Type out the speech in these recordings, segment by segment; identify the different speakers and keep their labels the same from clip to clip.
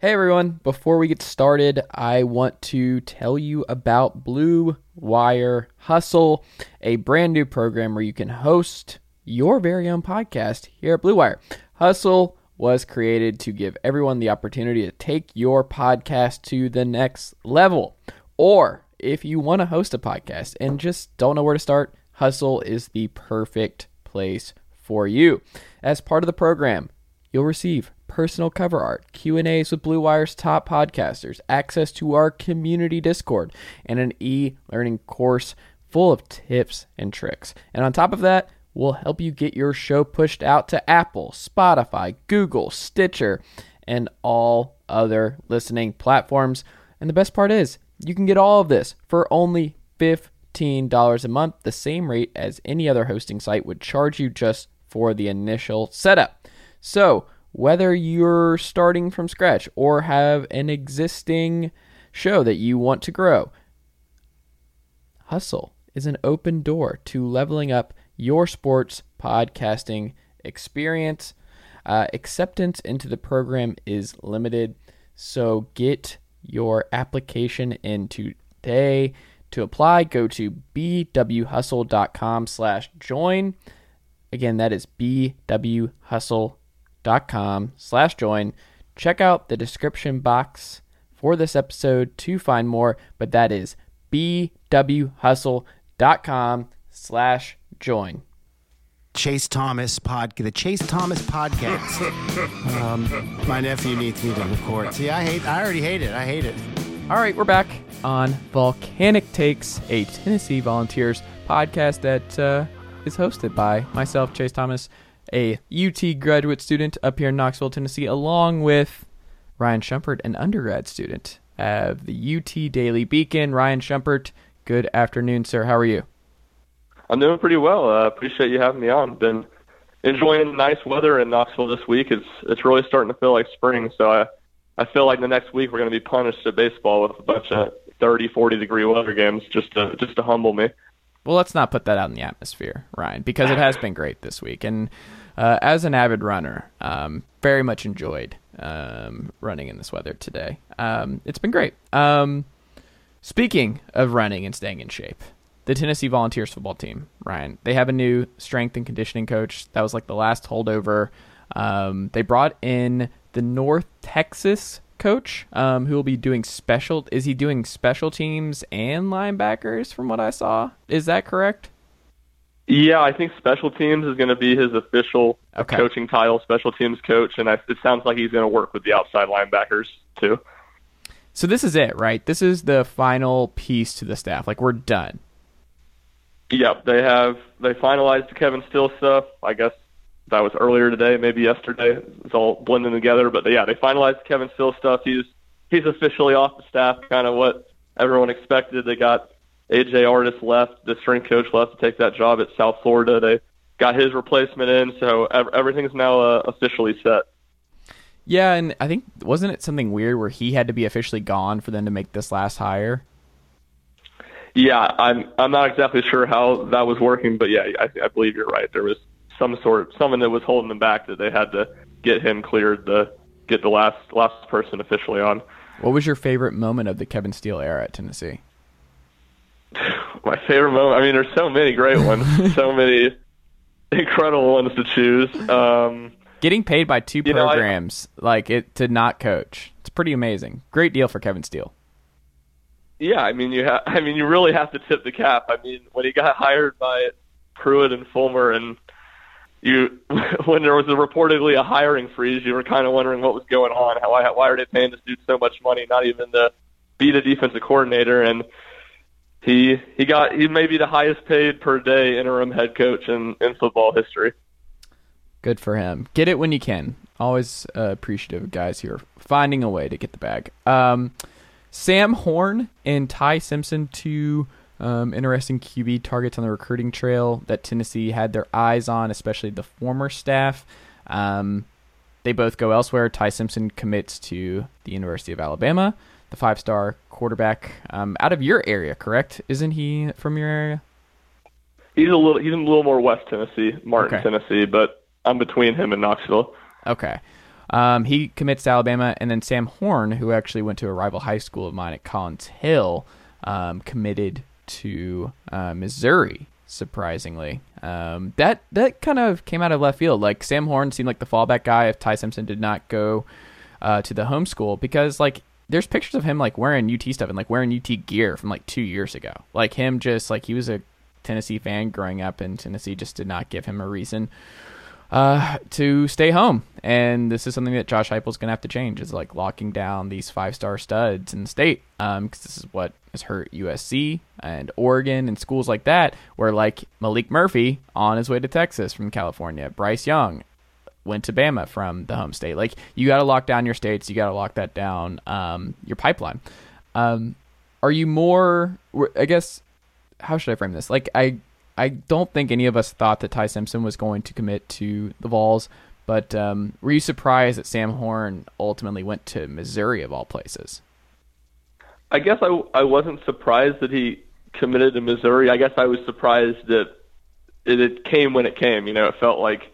Speaker 1: Hey everyone, before we get started, I want to tell you about Blue Wire Hustle, a brand new program where you can host your very own podcast here at Blue Wire. Hustle was created to give everyone the opportunity to take your podcast to the next level. Or if you want to host a podcast and just don't know where to start, Hustle is the perfect place for you. As part of the program, you'll receive personal cover art, Q&As with Blue Wire's top podcasters, access to our community Discord, and an e-learning course full of tips and tricks. And on top of that, we'll help you get your show pushed out to Apple, Spotify, Google, Stitcher, and all other listening platforms. And the best part is, you can get all of this for only $15 a month, the same rate as any other hosting site would charge you just for the initial setup. So, whether you're starting from scratch or have an existing show that you want to grow, Hustle is an open door to leveling up your sports podcasting experience. Acceptance into the program is limited, so get your application in today. To apply, go to bwhustle.com/join. Again, that is bwhustle.com/join. Check out the description box for this episode to find more, but that is bwhustle.com/join.
Speaker 2: Chase Thomas the Chase Thomas podcast. My nephew needs me to record. See, I already hate it. I hate it.
Speaker 1: All right, we're back on Volcanic Takes, a Tennessee Volunteers podcast that is hosted by myself, Chase Thomas, a UT graduate student up here in Knoxville, Tennessee, along with Ryan Shumpert, an undergrad student of the UT Daily Beacon. Ryan Shumpert, good afternoon, sir. How are you?
Speaker 3: I'm doing pretty well. Appreciate you having me on. Been enjoying the nice weather in Knoxville this week. It's really starting to feel like spring, so I feel like the next week we're going to be punished at baseball with a bunch of 30, 40-degree weather games just to humble me.
Speaker 1: Well, let's not put that out in the atmosphere, Ryan, because it has been great this week. And as an avid runner, very much enjoyed running in this weather today. It's been great. Speaking of running and staying in shape, the Tennessee Volunteers football team, Ryan, they have a new strength and conditioning coach. That was like the last holdover. They brought in the North Texas coach, who will be doing is he doing special teams and linebackers from what I saw? Is that correct?
Speaker 3: Yeah, I think special teams is going to be his official coaching title, special teams coach, and it sounds like he's going to work with the outside linebackers too.
Speaker 1: So this is it, right? This is the final piece to the staff. Like, we're done.
Speaker 3: Yep, they finalized the Kevin Steele stuff. I guess that was earlier today, maybe yesterday. It's all blending together, but yeah, they finalized the Kevin Steele stuff. He's officially off the staff, kind of what everyone expected. They got AJ Artis left, the strength coach left to take that job at South Florida. They got his replacement in, so everything's now officially set.
Speaker 1: Yeah, and I think, wasn't it something weird where he had to be officially gone for them to make this last hire?
Speaker 3: Yeah, I'm not exactly sure how that was working, but yeah, I believe you're right. There was something that was holding them back that they had to get him cleared to get the last person officially on.
Speaker 1: What was your favorite moment of the Kevin Steele era at Tennessee?
Speaker 3: My favorite moment, I mean, there's so many great ones, so many incredible ones to choose.
Speaker 1: Getting paid by two programs to not coach. It's pretty amazing. Great deal for Kevin Steele.
Speaker 3: Yeah, I mean, you really have to tip the cap. I mean, when he got hired by Pruitt and Fulmer, and when there was reportedly a hiring freeze, you were kind of wondering what was going on. Why are they paying this dude so much money, not even to be the defensive coordinator? And he may be the highest paid per day interim head coach in football history.
Speaker 1: Good for him. Get it when you can. Always appreciative of guys who are finding a way to get the bag. Sam Horn and Ty Simpson, two interesting QB targets on the recruiting trail that Tennessee had their eyes on, especially the former staff. They both go elsewhere. Ty Simpson commits to the University of Alabama, the 5-star quarterback out of your area, correct? Isn't he from your area?
Speaker 3: He's a little more West Tennessee, Martin, Tennessee, but I'm between him and Knoxville.
Speaker 1: Okay. He commits to Alabama, and then Sam Horn, who actually went to a rival high school of mine at Collins Hill, committed to Missouri, surprisingly. That kind of came out of left field. Like, Sam Horn seemed like the fallback guy if Ty Simpson did not go to the home school, because, like, there's pictures of him, like, wearing UT stuff and, like, wearing UT gear from, like, 2 years ago. Like, him just, like, he was a Tennessee fan growing up, and Tennessee just did not give him a reason to stay home. And this is something that Josh Heupel's going to have to change, is, like, locking down these 5-star studs in the state, because this is what has hurt USC and Oregon and schools like that, where, like, Malik Murphy on his way to Texas from California, Bryce Young went to Bama from the home state. Like, you got to lock down your states. You got to lock that down, your pipeline. Are you more, I guess, how should I frame this? Like, I don't think any of us thought that Ty Simpson was going to commit to the Vols, but were you surprised that Sam Horn ultimately went to Missouri of all places?
Speaker 3: I guess I wasn't surprised that he committed to Missouri. I guess I was surprised that it came when it came. You know, it felt like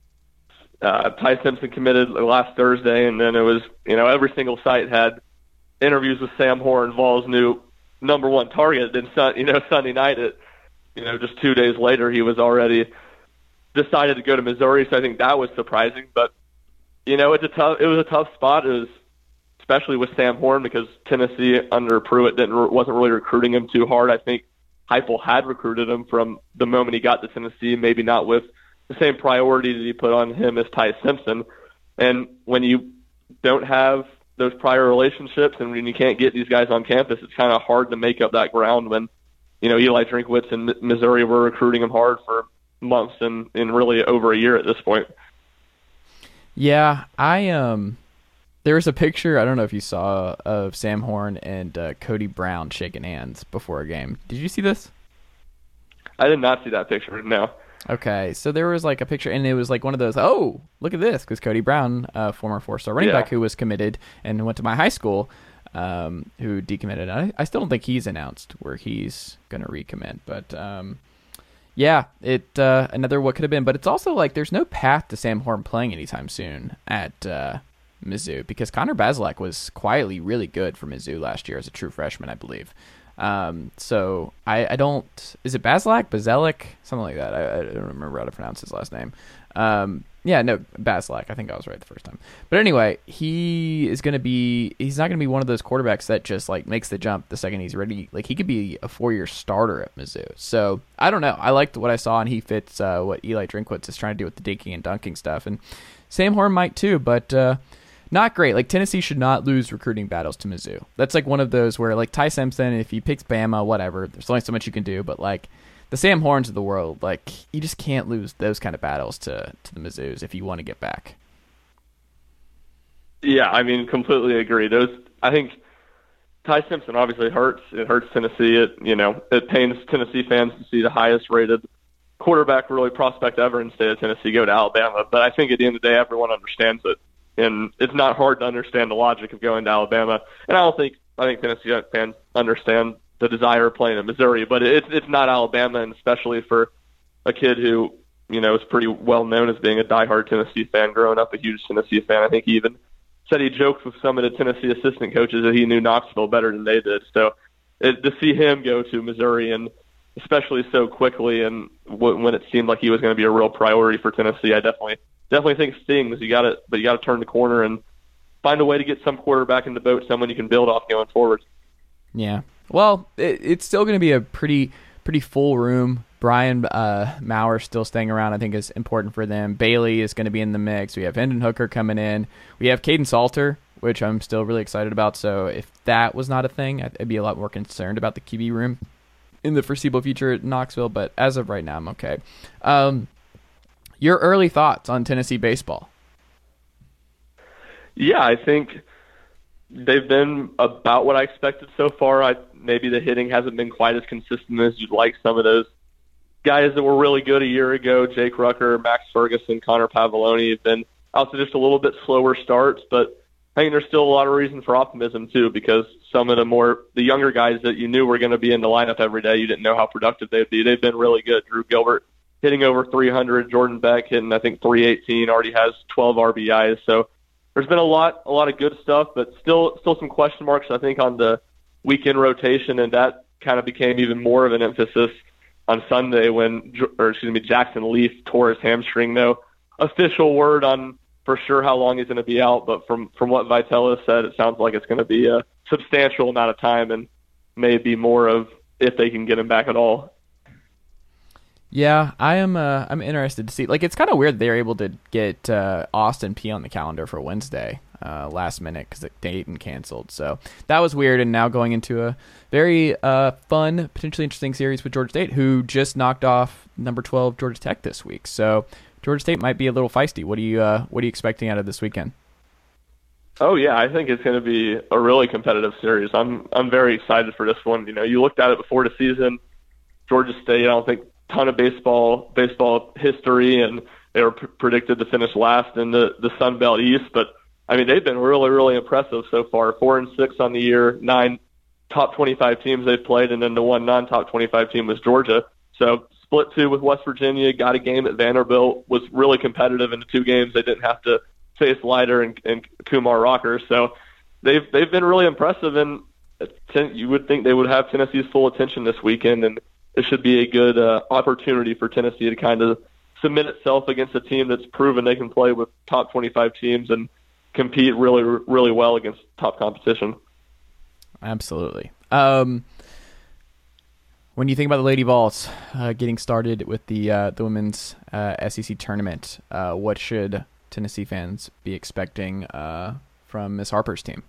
Speaker 3: Ty Simpson committed last Thursday, and then it was, you know, every single site had interviews with Sam Horn, Vols' new number one target. Then, Sunday night, just 2 days later, he was already decided to go to Missouri. So I think that was surprising. But, you know, it was a tough spot. It was, especially with Sam Horn, because Tennessee under Pruitt wasn't really recruiting him too hard. I think Heupel had recruited him from the moment he got to Tennessee, maybe not with the same priority that he put on him as Ty Simpson. And when you don't have those prior relationships and when you can't get these guys on campus, it's kind of hard to make up that ground when, you know, Eli Drinkwitz and Missouri were recruiting him hard for months and really over a year at this point.
Speaker 1: Yeah, there was a picture, I don't know if you saw, of Sam Horn and Cody Brown shaking hands before a game. Did you see this?
Speaker 3: I did not see that picture, no.
Speaker 1: Okay, so there was like a picture, and it was like one of those, oh, look at this, because Cody Brown, former 4-star running back who was committed and went to my high school, who decommitted. I still don't think he's announced where he's going to recommit, but yeah, another what could have been. But it's also like there's no path to Sam Horn playing anytime soon at Mizzou, because Connor Bazelak was quietly really good for Mizzou last year as a true freshman, I believe. So I don't, is it Bazelak, something like that. I don't remember how to pronounce his last name. Bazelak. I think I was right the first time. But anyway, he's not going to be one of those quarterbacks that just like makes the jump the second he's ready. Like, he could be a 4-year starter at Mizzou. So I don't know. I liked what I saw, and he fits what Eli Drinkwitz is trying to do with the dinking and dunking stuff. And Sam Horn might too, but not great. Like, Tennessee should not lose recruiting battles to Mizzou. That's like one of those where, like, Ty Simpson, if he picks Bama, whatever, there's only so much you can do. But, like, the Sam Horns of the world, like, you just can't lose those kind of battles to the Mizzous if you want to get back.
Speaker 3: Yeah, I mean, completely agree. I think Ty Simpson obviously hurts. It hurts Tennessee. It pains Tennessee fans to see the highest-rated quarterback, really prospect ever in the state of Tennessee go to Alabama. But I think at the end of the day, everyone understands it. And it's not hard to understand the logic of going to Alabama. And I think Tennessee fans understand the desire of playing in Missouri, but it's not Alabama, and especially for a kid who, you know, is pretty well known as being a diehard Tennessee fan, growing up a huge Tennessee fan. I think he even said he joked with some of the Tennessee assistant coaches that he knew Knoxville better than they did. So to see him go to Missouri, and especially so quickly, and when it seemed like he was going to be a real priority for Tennessee, I definitely think stings. You got to turn the corner and find a way to get some quarterback in the boat, someone you can build off going forward.
Speaker 1: Yeah. Well, it's still going to be a pretty full room. Brian Maurer still staying around, I think, is important for them. Bailey is going to be in the mix. We have Hendon Hooker coming in. We have Caden Salter, which I'm still really excited about. So if that was not a thing, I'd be a lot more concerned about the QB room in the foreseeable future at Knoxville. But as of right now, I'm okay. Your early thoughts on Tennessee baseball?
Speaker 3: Yeah, I think they've been about what I expected so far. Maybe the hitting hasn't been quite as consistent as you'd like. Some of those guys that were really good a year ago, Jake Rucker, Max Ferguson, Connor Pavoloni, have been out to just a little bit slower starts. But I think there's still a lot of reason for optimism, too, because some of the younger guys that you knew were going to be in the lineup every day, you didn't know how productive they'd be. They've been really good. Drew Gilbert hitting over 300, Jordan Beck hitting, I think, 318, already has 12 RBIs. So there's been a lot of good stuff, but still some question marks, I think, on the weekend rotation, and that kind of became even more of an emphasis on Sunday when Jackson Leaf tore his hamstring. No official word on for sure how long he's going to be out, but from what Vitello said, it sounds like it's going to be a substantial amount of time and maybe more of if they can get him back at all.
Speaker 1: Yeah, I'm interested to see. Like, it's kind of weird they're able to get Austin Peay on the calendar for Wednesday last minute because Dayton canceled. So that was weird. And now going into a very fun, potentially interesting series with Georgia State, who just knocked off number 12 Georgia Tech this week. So Georgia State might be a little feisty. What are you expecting out of this weekend?
Speaker 3: Oh yeah, I think it's going to be a really competitive series. I'm very excited for this one. You looked at it before the season. Georgia State, I don't think ton of baseball history, and they were predicted to finish last in the Sun Belt East. But I mean, they've been really, really impressive so far. 4-6 on the year, 9 top 25 teams they've played, and then the one non-top 25 team was Georgia. So split 2 with West Virginia, got a game at Vanderbilt, was really competitive in the 2 games. They didn't have to face Leiter and Kumar Rocker. So they've been really impressive, and you would think they would have Tennessee's full attention this weekend, and it should be a good opportunity for Tennessee to kind of submit itself against a team that's proven they can play with top 25 teams and compete really, really well against top competition.
Speaker 1: Absolutely. When you think about the Lady Vols getting started with the women's SEC tournament, what should Tennessee fans be expecting from Ms. Harper's team?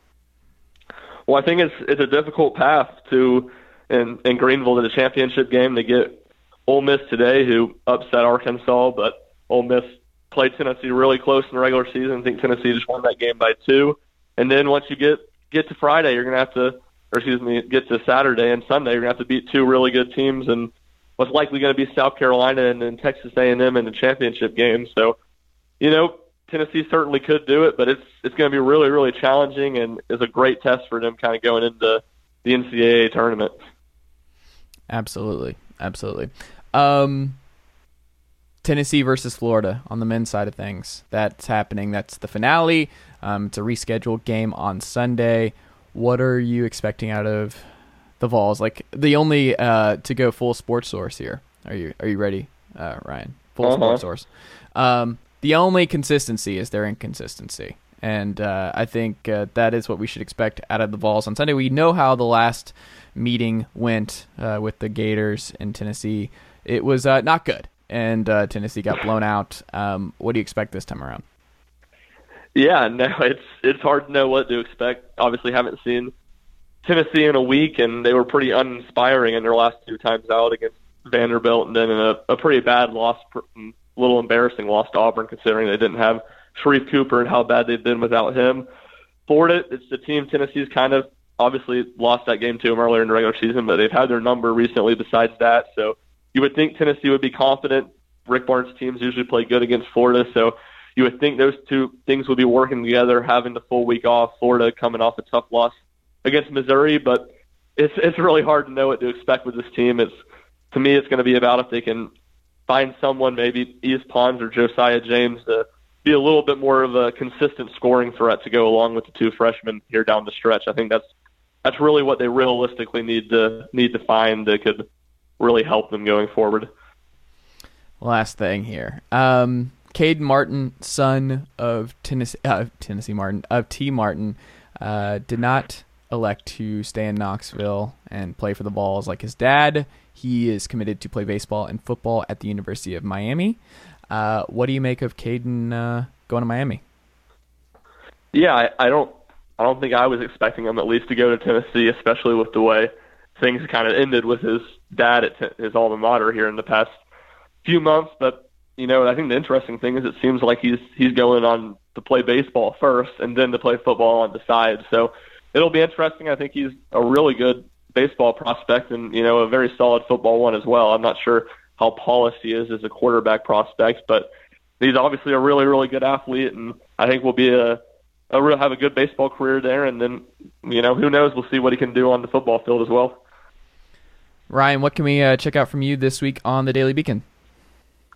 Speaker 3: Well, I think it's a difficult path to in Greenville to the championship game. They get Ole Miss today, who upset Arkansas, but Ole Miss played Tennessee really close in the regular season. I think Tennessee just won that game by 2. And then once you get to Friday, you're going to have to, get to Saturday and Sunday, you're going to have to beat 2 really good teams, and what's likely going to be South Carolina and then Texas A&M in the championship game. So, Tennessee certainly could do it, but it's going to be really, really challenging, and is a great test for them kind of going into the NCAA tournament.
Speaker 1: Absolutely. Tennessee versus Florida on the men's side of things. That's happening. That's the finale. It's a rescheduled game on Sunday. What are you expecting out of the Vols? Like, the only to go full sports source here. Are you ready, Ryan? Full sports source. The only consistency is their inconsistency. And I think that is what we should expect out of the Vols on Sunday. We know how the last meeting went with the Gators in Tennessee. It was not good, and Tennessee got blown out. What do you expect this time around?
Speaker 3: Yeah, no, it's hard to know what to expect. Obviously, haven't seen Tennessee in a week, and they were pretty uninspiring in their last 2 times out against Vanderbilt, and then in a pretty bad loss, a little embarrassing loss to Auburn, considering they didn't have Sharif Cooper and how bad they've been without him. Florida, it's the team Tennessee's kind of obviously lost that game to them earlier in the regular season, but they've had their number recently besides that. So you would think Tennessee would be confident. Rick Barnes' teams usually play good against Florida, so you would think those 2 things would be working together, having the full week off, Florida coming off a tough loss against Missouri, but it's really hard to know what to expect with this team. To me, it's going to be about if they can find someone, maybe East Pons or Josiah James, to be a little bit more of a consistent scoring threat to go along with the 2 freshmen here down the stretch. I think that's really what they realistically need to find that could really help them going forward.
Speaker 1: Last thing here. Caden Martin, son of Tennessee Martin, of T. Martin, did not elect to stay in Knoxville and play for the Vols like his dad. He is committed to play baseball and football at the University of Miami. What do you make of Caden going to Miami?
Speaker 3: Yeah, I don't think I was expecting him at least to go to Tennessee, especially with the way things kind of ended with his dad at his alma mater here in the past few months. But I think the interesting thing is it seems like he's going on to play baseball first and then to play football on the side. So it'll be interesting. I think he's a really good baseball prospect and a very solid football one as well. I'm not sure how polished he is as a quarterback prospect, but he's obviously a really, really good athlete, and I think will be have a good baseball career there. And then who knows? We'll see what he can do on the football field as well.
Speaker 1: Ryan, what can we check out from you this week on the Daily Beacon?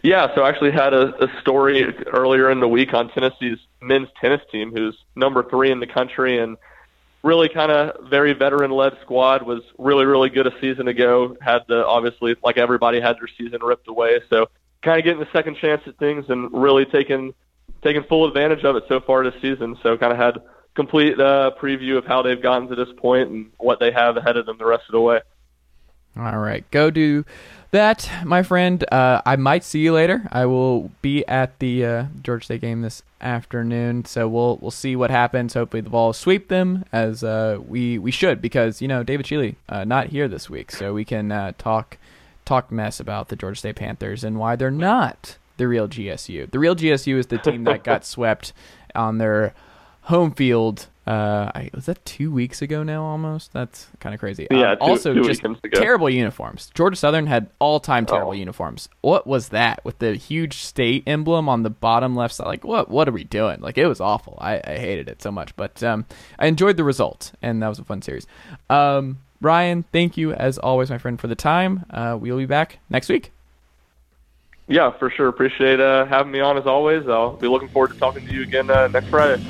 Speaker 3: Yeah, so I actually had a story earlier in the week on Tennessee's men's tennis team, who's number 3 in the country and really kind of very veteran-led squad, was really, really good a season ago, obviously, like everybody, had their season ripped away. So kind of getting a second chance at things and really taking full advantage of it so far this season. So kind of had complete preview of how they've gotten to this point and what they have ahead of them the rest of the way.
Speaker 1: All right, go do that, my friend. I might see you later. I will be at the Georgia State game this afternoon, so we'll see what happens. Hopefully the Vols sweep them, as we should, because David Shealy not here this week, so we can talk mess about the Georgia State Panthers and why they're not the real GSU. The real GSU is the team that got swept on their home field. Was that 2 weeks ago now almost? That's kind of crazy.
Speaker 3: Yeah,
Speaker 1: also,
Speaker 3: two
Speaker 1: just
Speaker 3: weekends ago.
Speaker 1: Terrible uniforms. Georgia Southern had all-time terrible uniforms. What was that with the huge state emblem on the bottom left side? Like, what are we doing? Like, it was awful. I hated it so much. But I enjoyed the result, and that was a fun series. Ryan, thank you, as always, my friend, for the time. We'll be back next week.
Speaker 3: Yeah, for sure. Appreciate having me on, as always. I'll be looking forward to talking to you again next Friday.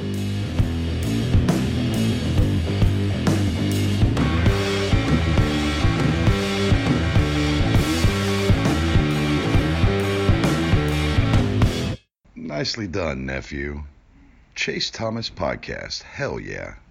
Speaker 4: Nicely done, nephew. Chase Thomas Podcast. Hell yeah.